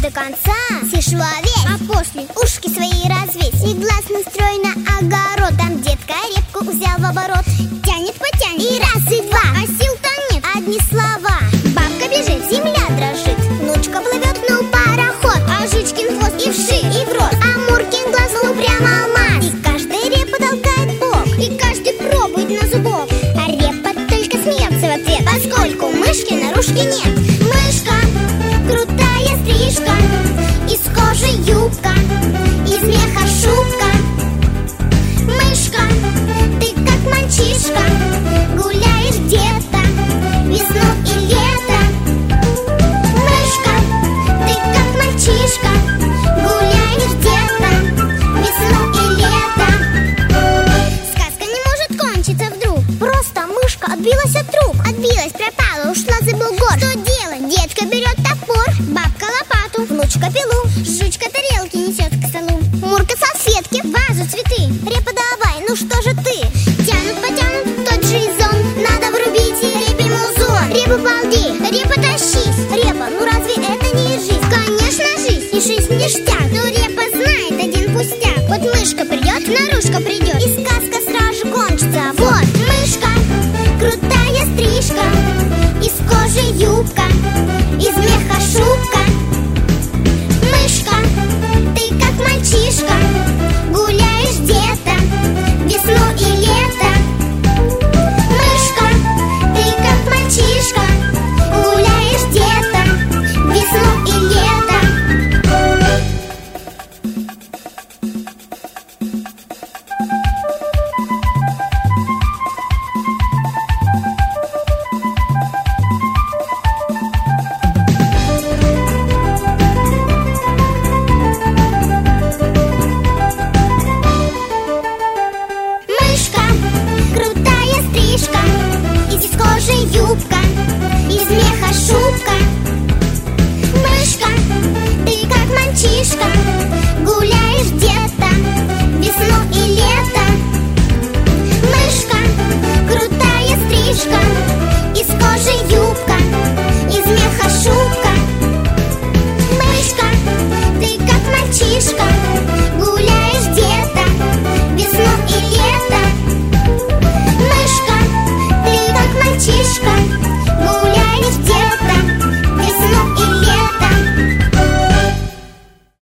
до конца, съешь его весь, а после ушки свои развесь. И глаз настрой на огород, там детка репку взял в оборот. Тянет, потянет, и раз, и два, а сил-то нет, одни слова. Бабка бежит, земля дрожит, внучка плывет, ну пароход. А Жичкин хвост и вширь, и в рост, а Муркин глаз упрямо алмаз. И каждый репу толкает бок, и каждый пробует на зубок. А репа только смеется в ответ, поскольку мышки наружки нет. Мышка, крутая стрижка, из кожи юбка, из меха шубка. Мышка, ты как мальчишка, гуляешь где-то весну и лето. Мышка, ты как мальчишка, гуляешь где-то весну и лето. Сказка не может кончиться вдруг, просто мышка отбилась от рук. Отбилась, пропала, ушла за бугор. Что делать? Детка берет топор, бабка лопату, внучка пилу, Жучка тарелки несет к столу, Мурка салфетки, вазу, цветы. Репа, давай, ну что же ты? Тянут, потянут, тот же резон, надо врубить репе музон. Репа, балди, репа, тащись. Репа, ну разве это не жизнь? Конечно, жизнь, и жизнь ништяк.